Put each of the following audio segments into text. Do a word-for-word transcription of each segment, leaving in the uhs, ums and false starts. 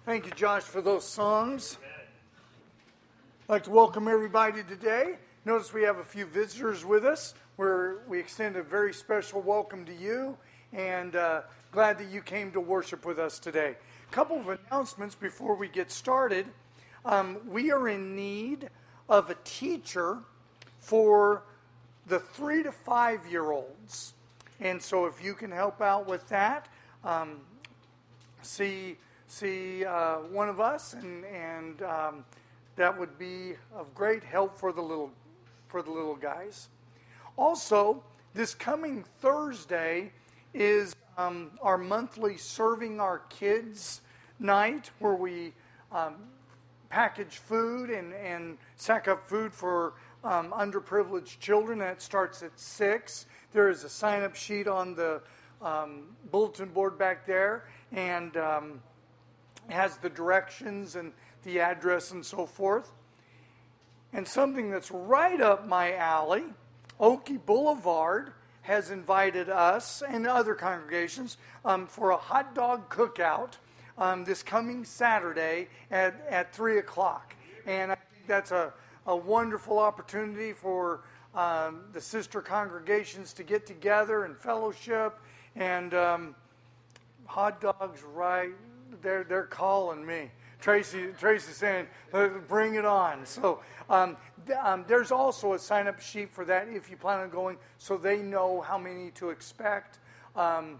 Thank you, Josh, for those songs. I'd like to welcome everybody today. Notice we have a few visitors with us, where we extend a very special welcome to you, and uh, glad that you came to worship with us today. A couple of announcements before we get started. Um, we are in need of a teacher for the three to five year olds, and so if you can help out with that, um, see see uh, one of us, and and um, that would be of great help for the little for the little guys. Also, this coming Thursday is um, our monthly Serving Our Kids night, where we um, package food and and sack up food for um, underprivileged children. That starts at six. There is a sign-up sheet on the um, bulletin board back there, and um, has the directions and the address and so forth. And something that's right up my alley, Oakey Boulevard has invited us and other congregations um, for a hot dog cookout um, this coming Saturday at, at three o'clock. And I think that's a, a wonderful opportunity for um, the sister congregations to get together and fellowship. And um, hot dogs, right? They're they're calling me. Tracy Tracy's saying, bring it on. So um, th- um, there's also a sign-up sheet for that if you plan on going, so they know how many to expect. Um,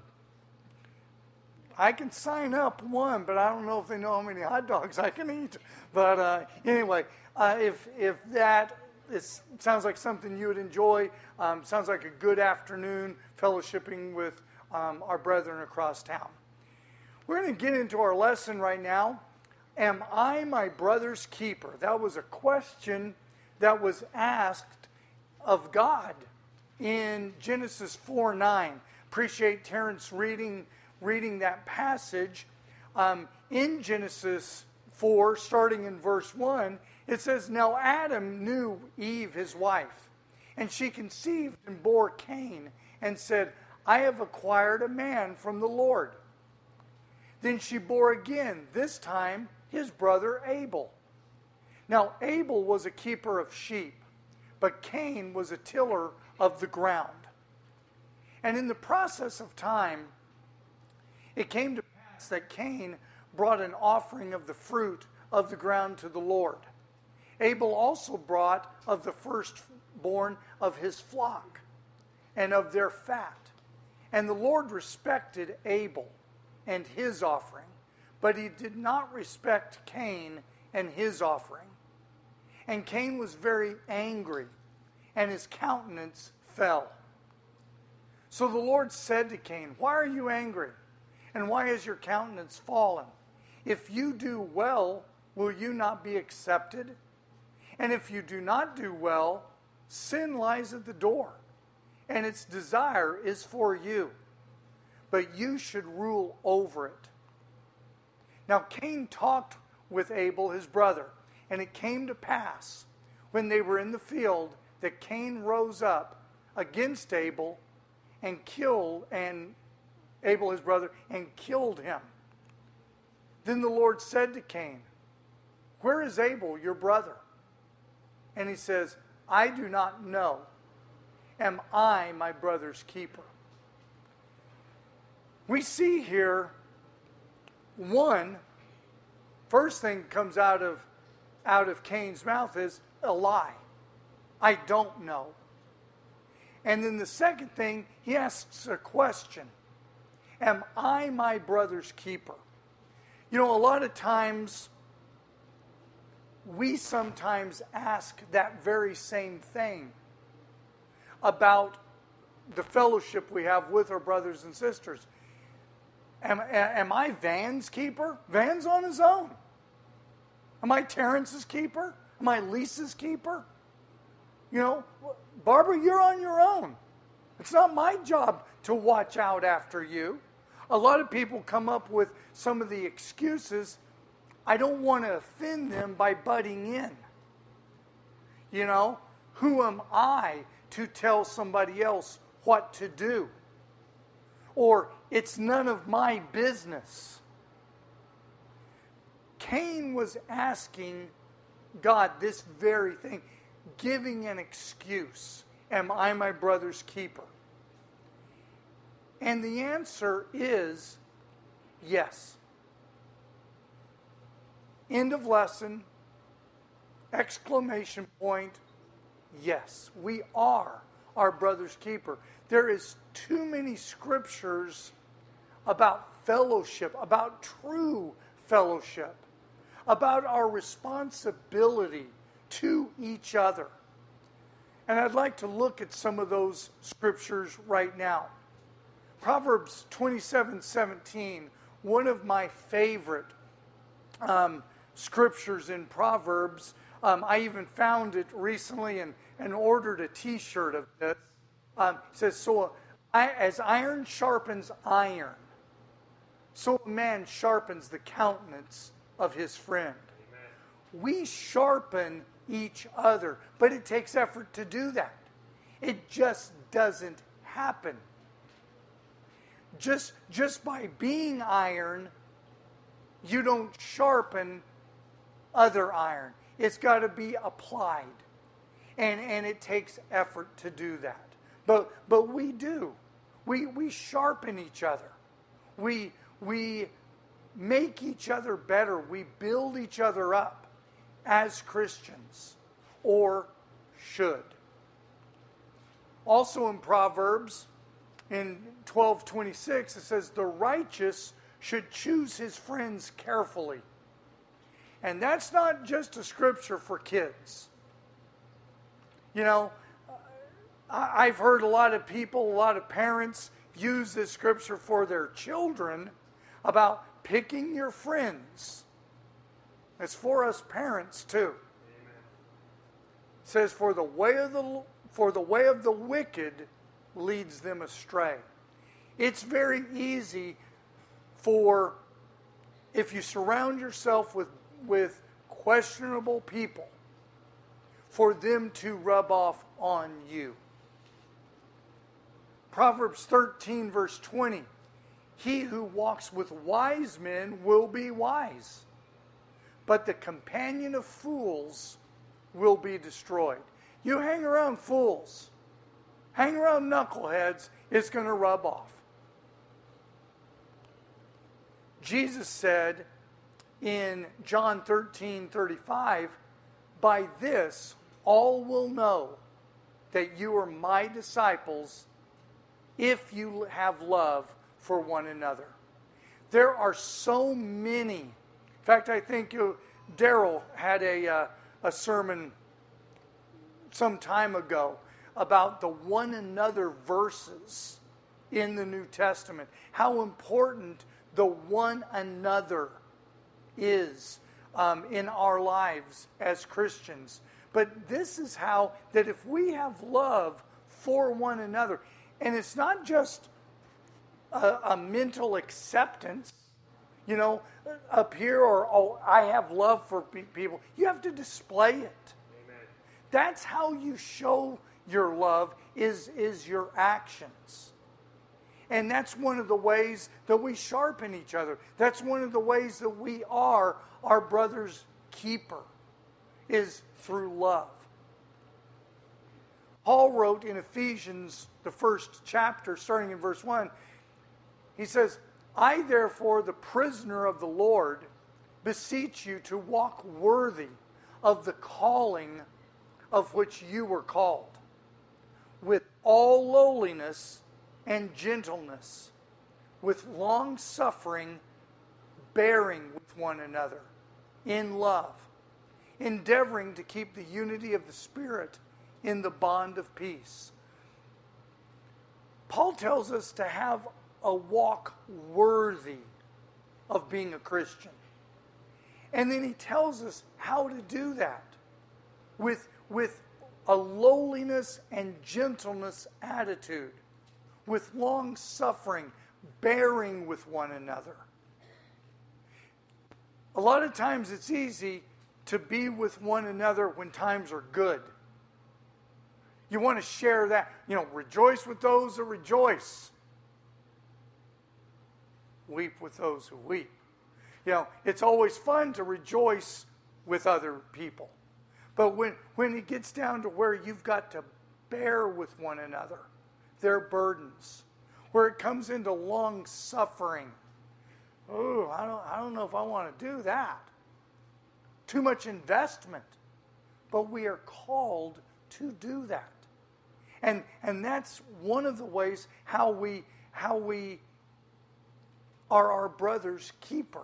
I can sign up one, but I don't know if they know how many hot dogs I can eat. But uh, anyway, uh, if if that is, sounds like something you would enjoy, um, sounds like a good afternoon fellowshipping with um, our brethren across town. We're going to get into our lesson right now. Am I my brother's keeper? That was a question that was asked of God in Genesis four nine. Appreciate Terrence reading reading that passage. Um, in Genesis four, starting in verse one, it says, "Now Adam knew Eve, his wife, and she conceived and bore Cain, and said, I have acquired a man from the Lord. Then she bore again, this time his brother Abel. Now Abel was a keeper of sheep, but Cain was a tiller of the ground. And in the process of time, it came to pass that Cain brought an offering of the fruit of the ground to the Lord. Abel also brought of the firstborn of his flock and of their fat. And the Lord respected Abel and his offering, but he did not respect Cain and his offering. And Cain was very angry, and his countenance fell. So the Lord said to Cain, Why are you angry? And why has your countenance fallen? If you do well, will you not be accepted? And if you do not do well, sin lies at the door, and its desire is for you, but you should rule over it. Now Cain talked with Abel his brother, and it came to pass, when they were in the field, that Cain rose up against Abel and killed and Abel his brother and killed him. Then the Lord said to Cain, Where is Abel your brother? And he says, I do not know. Am I my brother's keeper? We see here, one, first thing comes out of, out of Cain's mouth is a lie. I don't know. And then the second thing, he asks a question. Am I my brother's keeper? You know, a lot of times, we sometimes ask that very same thing about the fellowship we have with our brothers and sisters. Am, am I Van's keeper? Van's on his own. Am I Terrence's keeper? Am I Lisa's keeper? You know, Barbara, you're on your own. It's not my job to watch out after you. A lot of people come up with some of the excuses. I don't want to offend them by butting in. You know, who am I to tell somebody else what to do? Or, it's none of my business. Cain was asking God this very thing, giving an excuse. Am I my brother's keeper? And the answer is yes. End of lesson. Exclamation point. Yes, we are our brother's keeper. There is too many scriptures about fellowship, about true fellowship, about our responsibility to each other. And I'd like to look at some of those scriptures right now. Proverbs twenty-seven seventeen, one of my favorite um, scriptures in Proverbs. Um, I even found it recently and, and ordered a t-shirt of this. Um, it says, so I, as iron sharpens iron, so a man sharpens the countenance of his friend. Amen. We sharpen each other, but it takes effort to do that. It just doesn't happen. Just, just by being iron, you don't sharpen other iron. It's got to be applied. And, and it takes effort to do that. But, but we do. We, we sharpen each other. We, we make each other better. We build each other up as Christians, or should. Also in Proverbs, in twelve twenty-six, it says, the righteous should choose his friends carefully. And that's not just a scripture for kids. You know, I've heard a lot of people, a lot of parents use this scripture for their children about picking your friends. It's for us parents too. Amen. It says, for the way of the for the way of the wicked leads them astray. It's very easy for, if you surround yourself with, with questionable people, for them to rub off on you. Proverbs thirteen verse twenty, he who walks with wise men will be wise, but the companion of fools will be destroyed. You hang around fools, hang around knuckleheads, it's going to rub off. Jesus said in John thirteen thirty-five, by this all will know that you are my disciples if you have love for one another. There are so many. In fact, I think you, Daryl had a, uh, a sermon some time ago about the one another verses in the New Testament. How important the one another is um, in our lives as Christians. But this is how, that if we have love for one another, and it's not just a, a mental acceptance, you know, up here, or, oh, I have love for pe- people. You have to display it. Amen. That's how you show your love, is, is your actions. And that's one of the ways that we sharpen each other. That's one of the ways that we are our brother's keeper, is through love. Paul wrote in Ephesians, the first chapter, starting in verse one, he says, I therefore, the prisoner of the Lord, beseech you to walk worthy of the calling of which you were called, with all lowliness and gentleness, with long suffering, bearing with one another in love, endeavoring to keep the unity of the Spirit in the bond of peace. Paul tells us to have a walk worthy of being a Christian. And then he tells us how to do that with, with a lowliness and gentleness attitude, with long suffering, bearing with one another. A lot of times it's easy to be with one another when times are good. You want to share that. You know, rejoice with those that rejoice. Weep with those who weep. You know, it's always fun to rejoice with other people. But when, when it gets down to where you've got to bear with one another, their burdens, where it comes into long suffering, oh, I don't, I don't know if I want to do that. Too much investment. But we are called to do that. And, and that's one of the ways how we, how we are our brother's keeper.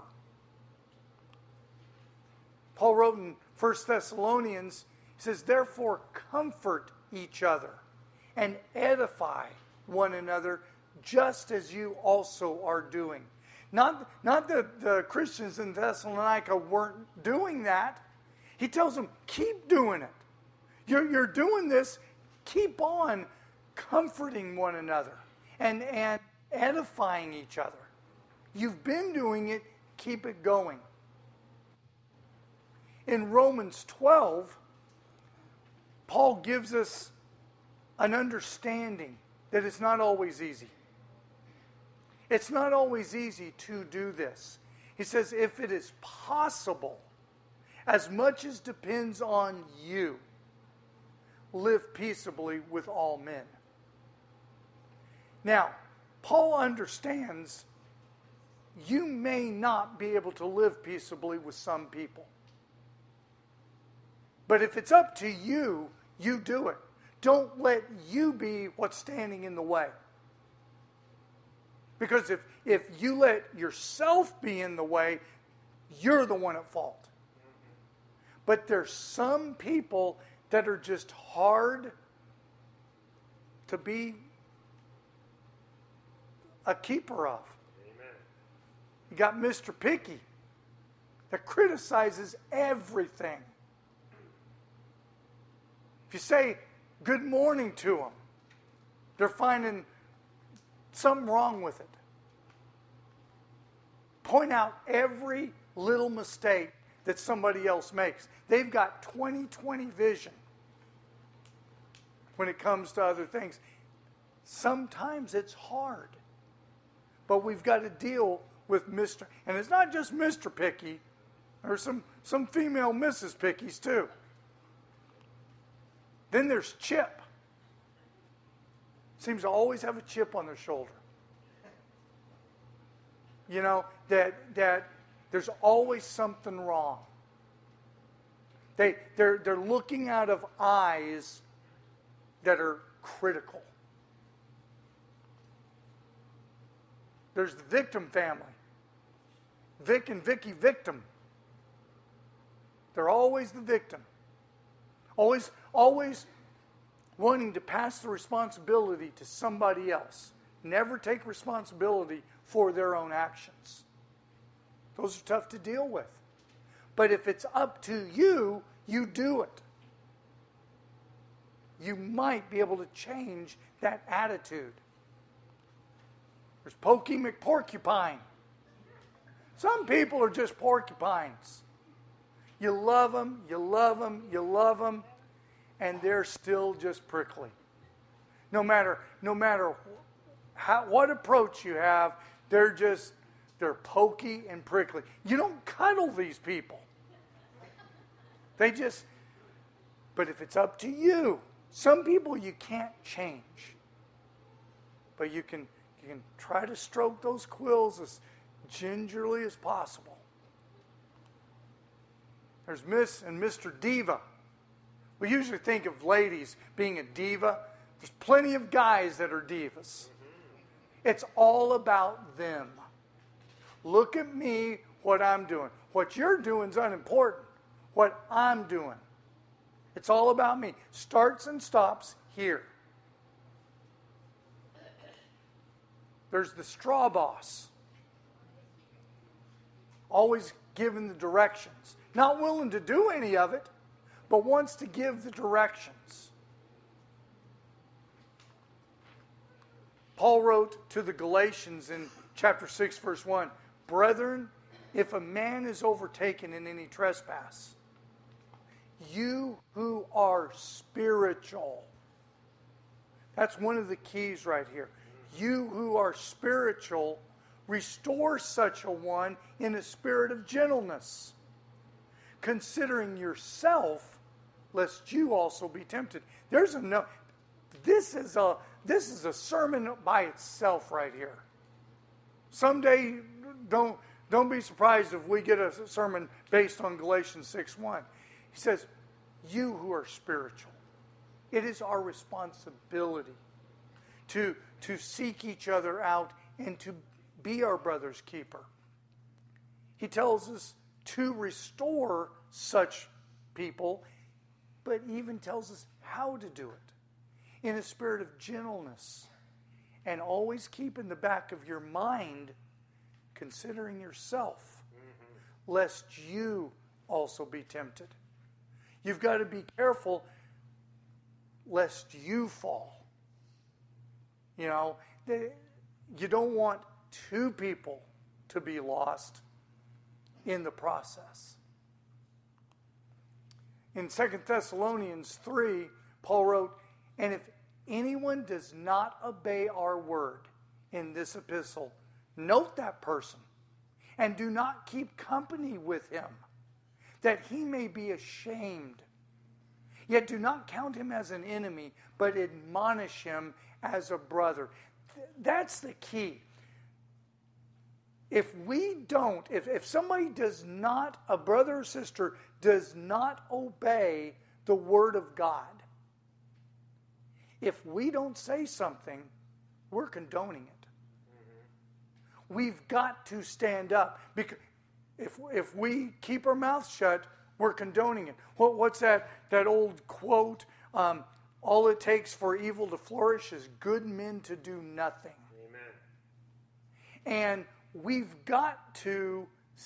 Paul wrote in First Thessalonians, he says, therefore comfort each other and edify one another just as you also are doing. Not, not that the Christians in Thessalonica weren't doing that. He tells them, keep doing it. You're, you're doing this, keep on comforting one another and, and edifying each other. You've been doing it, keep it going. In Romans twelve, Paul gives us an understanding that it's not always easy. It's not always easy to do this. He says, if it is possible, as much as depends on you, live peaceably with all men. Now, Paul understands you may not be able to live peaceably with some people. But if it's up to you, you do it. Don't let you be what's standing in the way. Because if, if you let yourself be in the way, you're the one at fault. But there's some people that are just hard to be a keeper of. Amen. You got Mister Picky that criticizes everything. If you say good morning to them, they're finding something wrong with it. Point out every little mistake that somebody else makes. They've got twenty twenty vision when it comes to other things. Sometimes it's hard. But we've got to deal with Mister And it's not just Mister Picky. There's some, some female Missus Pickies too. Then there's Chip. Seems to always have a chip on their shoulder. You know, that that there's always something wrong. They, they're, they're looking out of eyes that are critical. There's the victim family. Vic and Vicky victim. They're always the victim. Always, always wanting to pass the responsibility to somebody else. Never take responsibility for their own actions. Those are tough to deal with. But if it's up to you, you do it. You might be able to change that attitude. There's Pokey McPorcupine. Some people are just porcupines. You love them, you love them, you love them, and they're still just prickly. No matter, no matter how, what approach you have, they're just, they're pokey and prickly. You don't cuddle these people. They just, but if it's up to you, some people you can't change. But you can, you can try to stroke those quills as gingerly as possible. There's Miss and Mister Diva. We usually think of ladies being a diva. There's plenty of guys that are divas. It's all about them. Look at me, what I'm doing. What you're doing is unimportant. What I'm doing. It's all about me. Starts and stops here. There's the straw boss. Always giving the directions. Not willing to do any of it, but wants to give the directions. Paul wrote to the Galatians in chapter six, verse one, Brethren, if a man is overtaken in any trespass, you who are spiritual. That's one of the keys right here. You who are spiritual, Restore such a one in a spirit of gentleness, considering yourself, lest you also be tempted. There's a no. This is a this is a sermon by itself right here. Someday, don't don't be surprised if we get a sermon based on Galatians six one. He says, "You who are spiritual, it is our responsibility to to seek each other out and to be our brother's keeper." He tells us to restore such people, but even tells us how to do it in a spirit of gentleness. And always keep in the back of your mind, considering yourself, mm-hmm. lest you also be tempted. You've got to be careful lest you fall. You know, they, you don't want two people to be lost in the process. In Second Thessalonians three, Paul wrote, "And if anyone does not obey our word in this epistle, note that person, and do not keep company with him, that he may be ashamed. Yet do not count him as an enemy, but admonish him as a brother." That's the key. If we don't, if, if somebody does not, a brother or sister does not obey the word of God, if we don't say something, we're condoning it. Mm-hmm. We've got to stand up. Because if, if we keep our mouths shut, we're condoning it. What, what's that, that old quote? Um, all it takes for evil to flourish is good men to do nothing. Amen. And we've got to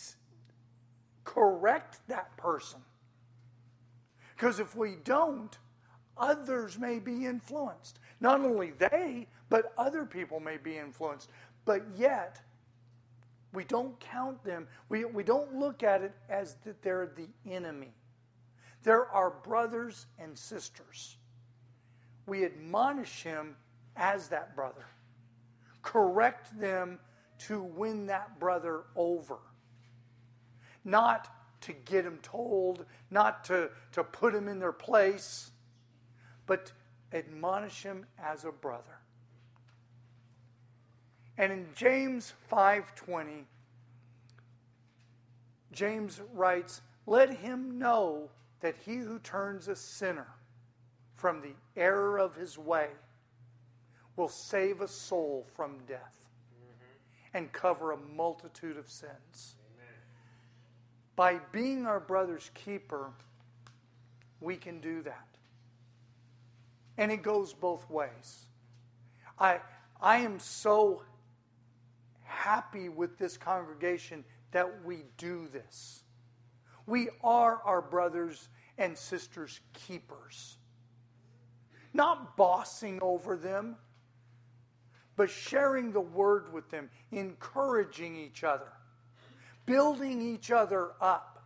correct that person. Because if we don't, others may be influenced. Not only they, but other people may be influenced. But yet, we don't count them. We, we don't look at it as that they're the enemy. They're our brothers and sisters. We admonish him as that brother. Correct them to win that brother over. Not to get him told, not to, to put him in their place, but admonish him as a brother. And in James five twenty, James writes, "Let him know that he who turns a sinner from the error of his way will save a soul from death mm-hmm. and cover a multitude of sins." Amen. By being our brother's keeper, we can do that. And it goes both ways. I, I am so happy with this congregation that we do this. We are our brothers and sisters' keepers. Not bossing over them, but sharing the word with them, encouraging each other, building each other up.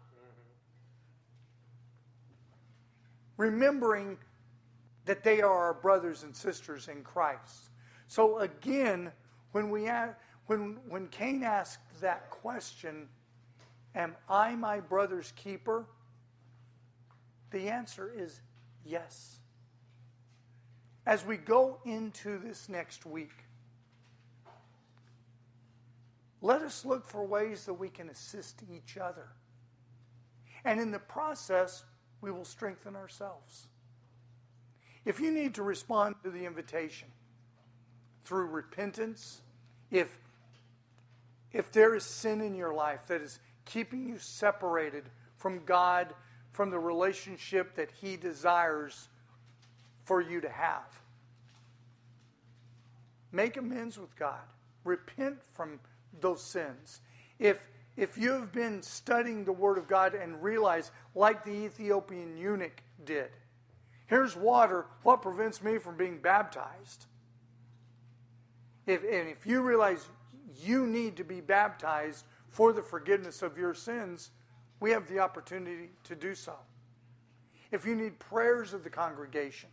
Mm-hmm. Remembering that they are our brothers and sisters in Christ. So again, when we when when Cain asked that question, "Am I my brother's keeper?" the answer is yes. As we go into this next week, let us look for ways that we can assist each other. And in the process, we will strengthen ourselves. If you need to respond to the invitation through repentance, if, if there is sin in your life that is keeping you separated from God, from the relationship that He desires for you to have, make amends with God. Repent from those sins. If, if you have been studying the Word of God and realize, like the Ethiopian eunuch did, here's water, what prevents me from being baptized? If, and if you realize you need to be baptized for the forgiveness of your sins, we have the opportunity to do so. If you need prayers of the congregation,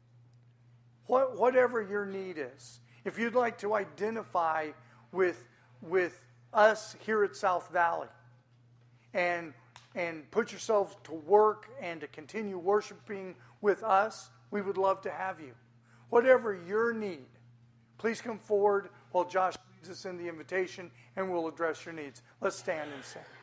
what, whatever your need is, if you'd like to identify with with us here at South Valley and and put yourself to work and to continue worshiping with us, we would love to have you. Whatever your need, please come forward while Josh leads us in the invitation and we'll address your needs. Let's stand and sing.